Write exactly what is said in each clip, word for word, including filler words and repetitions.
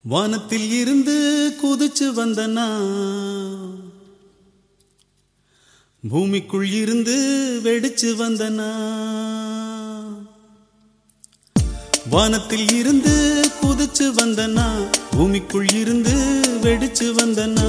வானத்தில் இருந்து குதிச்சு வந்தனா பூமிக்குள் இருந்து வெடிச்சு வந்தனா வானத்தில் இருந்து குதிச்சு வந்தனா பூமிக்குள் இருந்து வெடிச்சு வந்தனா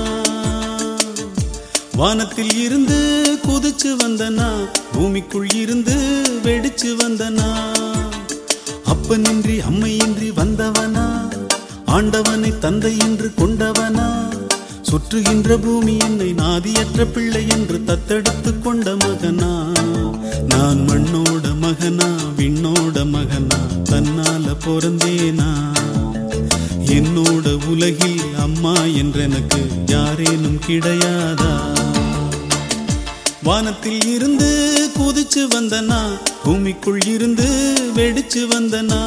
வானத்தில் இருந்து குதிச்சு வந்தனா பூமிக்குள் இருந்து வெடிச்சு வந்தனா அப்பனின்றி அம்மையின்றி வந்தவனா ஆண்டவனை தந்தை என்று கொண்டவனா சுற்றுகின்ற பூமி என்னை நாதியற்ற பிள்ளை என்று தத்தெடுத்து கொண்ட மகனா நான் மண்ணோட மகனா விண்ணோட மகனா தன்னால பிறந்தேனா என்னோட உலகில் அம்மா என்றெனக்கு யாரேனும் கிடையாதா வானத்தில் இருந்து குதிச்சு வந்தனா பூமிக்குள் இருந்து வெடிச்சு வந்தனா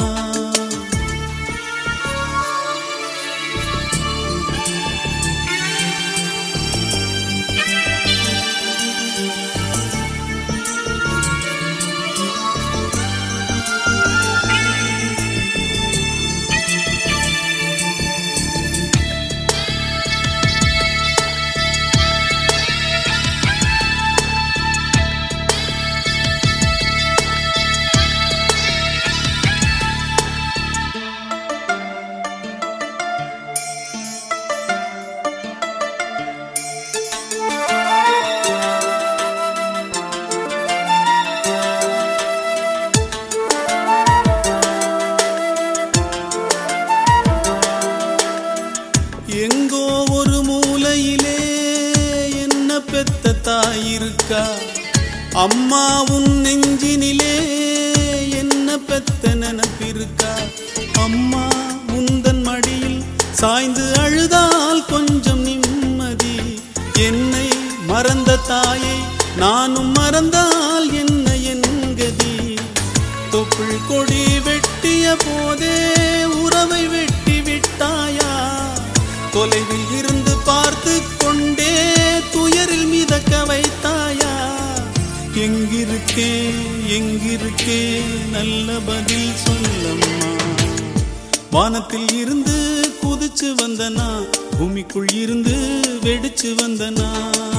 எங்கோ ஒரு மூலையிலே என்ன பெத்த தாயிருக்கா அம்மா உன் நெஞ்சினிலே என்ன பெத்த நினைப்பிருக்கா அம்மா உந்தன் மடியில் சாய்ந்து அழுதால் கொஞ்சம் நிம்மதி என்னை மறந்த தாயை நானும் மறந்தால் என்ன என்கதி தொப்புள் கொடி வெட்டிய போதே உறவை வெட்டி விட்டாயா தொலைவில் இருந்து பார்த்து கொண்டே துயரில் மிதக்க வைத்தாயா எங்கிருக்கே எங்கிருக்கே நல்ல பதில் சொல்லம்மா வானத்தில் இருந்து குதிச்சு வந்தனா பூமிக்குள் இருந்து வெடிச்சு வந்தனா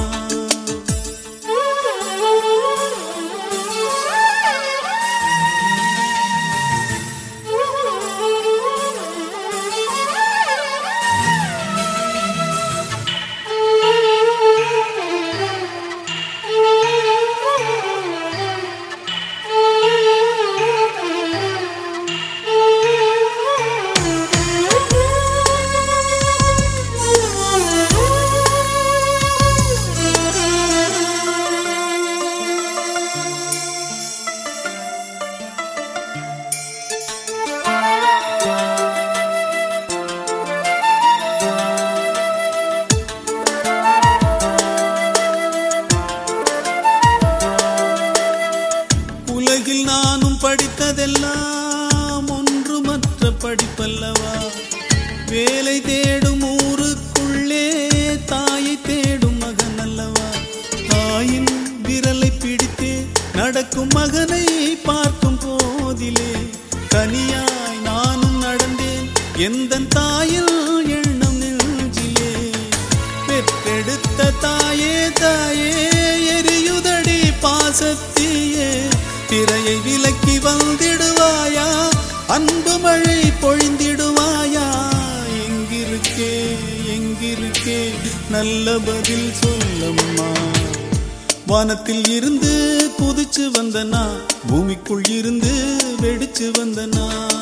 உலகில் நானும் படித்ததெல்லாம் ஒன்றுமற்ற படிப்பல்லவா வேலை தேடும் ஊருக்குள்ளே தாயை தேடும் மகன் அல்லவா தாயின் விரலை பிடித்தே நடக்கும் மகனை பார்க்கும் போதிலே தனியாய் நானும் நடந்தேன் எந்த தாயில் எண்ணம் நெஞ்சிலே பெற்றெடுத்த தாயே தாயே எரியுதடி பாசத்தியே திரையை விலக்கி வந்திடுவாயா அன்பு மழை பொழிந்திடுவாயா எங்கிருக்கே எங்கிருக்கே நல்ல பதில் சொல்லம்மா வானத்தில் இருந்து குதிச்சு வந்தனா பூமிக்குள் இருந்து வெடிச்சு வந்தனா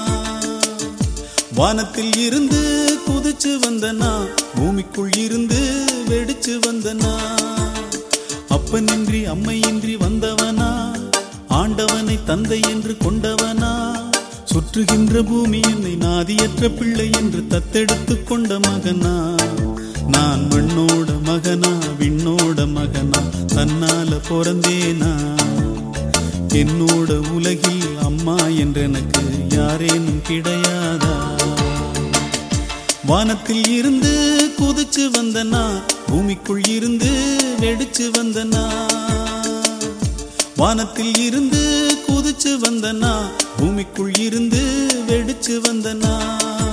வானத்தில் இருந்து குதிச்சு வந்தனா பூமிக்குள் இருந்து வெடிச்சு வந்தனா அப்பனின்றி அம்மையின்றி வந்தவனா ஆண்டவனை தந்தை என்று கொண்டவனா சுற்றுகின்ற பூமி என்னை நாதியற்ற பிள்ளை என்று தத்தெடுத்து கொண்ட மகனா நான் மண்ணோட மகனா விண்ணோட மகனா தன்னால பிறந்தேனா என்னோட உலகில் அம்மா என்றெனக்கு யாரேனும் கிடையாதா வானத்தில் இருந்து குதிச்சு வந்தனா பூமிக்குள் இருந்து வெடிச்சு வந்தனா வானத்தில் இருந்து குதிச்சு வந்தனா பூமிக்குள் இருந்து வெடிச்சு வந்தனா